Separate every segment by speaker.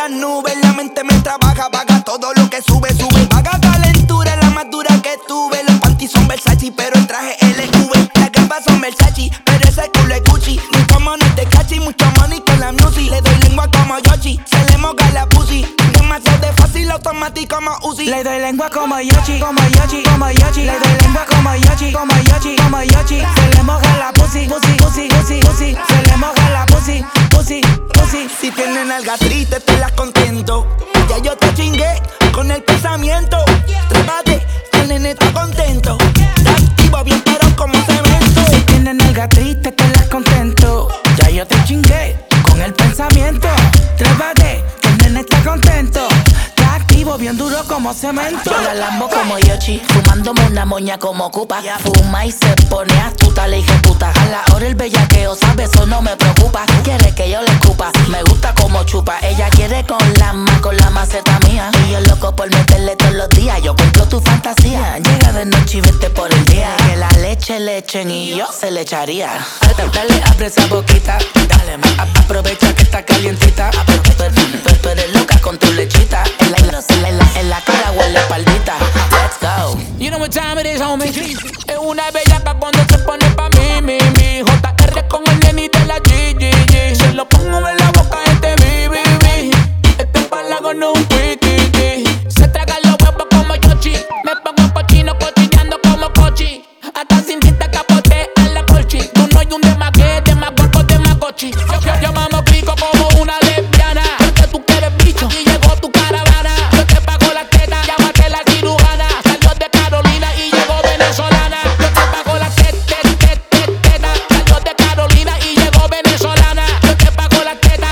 Speaker 1: las nubes, la mente me trabaja, vaga todo lo que sube, sube. Vaga calentura, la más dura que tuve. Los panties son Versace, pero el traje LV. Las gambas son Versace, pero ese culo es Gucci. Mucho money de cachi, mucho money con la music. Le doy lengua como Yoshi, se le moja la pussy. Demasiado de fácil, automático como Uzi.
Speaker 2: Le doy lengua como Yoshi, como Yoshi, como Yoshi. Le doy lengua como Yoshi, como Yoshi, como Yoshi. Se le moja la pussy, pussy, pussy, pussy, pussy. Se le moja la pussy, pussy, pussy.
Speaker 1: Si tienen algas tristes, te las contento. Ya yo te chingué con el pensamiento. Trépate, el nene está contento. Te activo bien pero como cemento.
Speaker 2: Si tienen alga triste, te las contento. Ya yo te chingué con el pensamiento. Trépate, que el nene está contento. Te activo bien duro como cemento.
Speaker 3: Yo la lambo como Yoshi, fumándome una moña como Cupa. Fuma y se pone astuta, le dije puta. A la hora el bellaqueo, sabe, eso no me preocupa. Quiere que yo le escupa, me gusta como chupa. Ella quiere con la maceta mía. Y yo loco por meterle todos los días. Yo cumplo tu fantasía. Llega de noche y vete por el día. Que la leche le echen y yo se le echaría.
Speaker 2: Dale, abre esa boquita. Dale, aprovecha que está calientita.
Speaker 3: Tú eres loca con tu lechita. En la cara huele espaldita. Let's go.
Speaker 2: You know what time it is, homie. Es una bellaca cuando se pone pa' mí. JR con el neni de la GGG. Se lo pongo en la boca este BBB. Este palago no es un piqui. Se traga los huevos como Yoshi. Me pongo cochino, cochineando como Cochi. Hasta sin tinta capote a la colchi. Tú no hay un demaque, de más cuerpo, de más cochi. Yo mamo pico como una lesbiana. Porque tú quieres bicho, aquí llegó tu caravana. Yo te pago la teta, llámate la cirujana. Salió de Carolina y llegó venezolana. Yo te pago la teta. Salió de Carolina y llegó venezolana. Yo te pago la teta.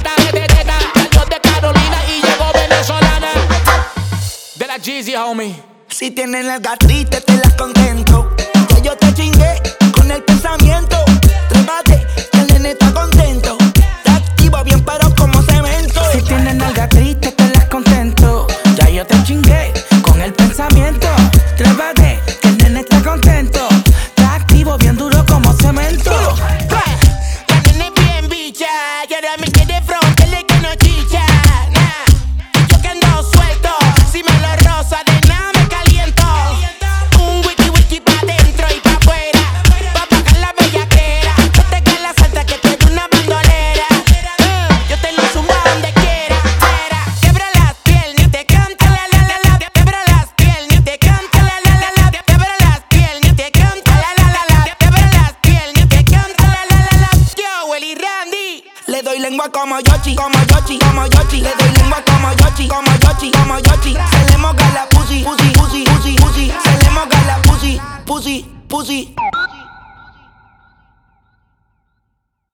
Speaker 2: Salió de Carolina y llegó venezolana. De la Jeezy, homie.
Speaker 1: Si tienen algas tristes, te las contento. Ya yo te chingué con el pensamiento. Trépate, que el nene está contento. Te activo bien pero como cemento.
Speaker 2: Si tienen alga triste, te las contento. Ya yo te chingué con el pensamiento. Trépate, que el nene está contento. Te activo bien duro como cemento.
Speaker 4: La nene bien bicha, y ahora me quiere frontearle que no chicha. Nah, yo que ando suelto, si me lo roza de nada me caliento. Un wiki pa' dentro y pa' afuera, pa' bajar la bellaquera. No te caes la salta que tú eres una bandolera. Yo te lo zumbo a donde quiera. Quebra las piernas y te canta la. Quebra las piernas y te canta la. Quebra las piernas y te canta la. Quebra las piernas y te canta la. Yo, Willy Randy.
Speaker 1: Le doy lengua como Yoshi, como Yoshi, como Yoshi. Le doy lengua como Yoshi, como Yoshi, como Yoshi. Se le moja la pussy, pussy, pussy, pussy, pussy. Se le moja la pussy, pussy, pussy.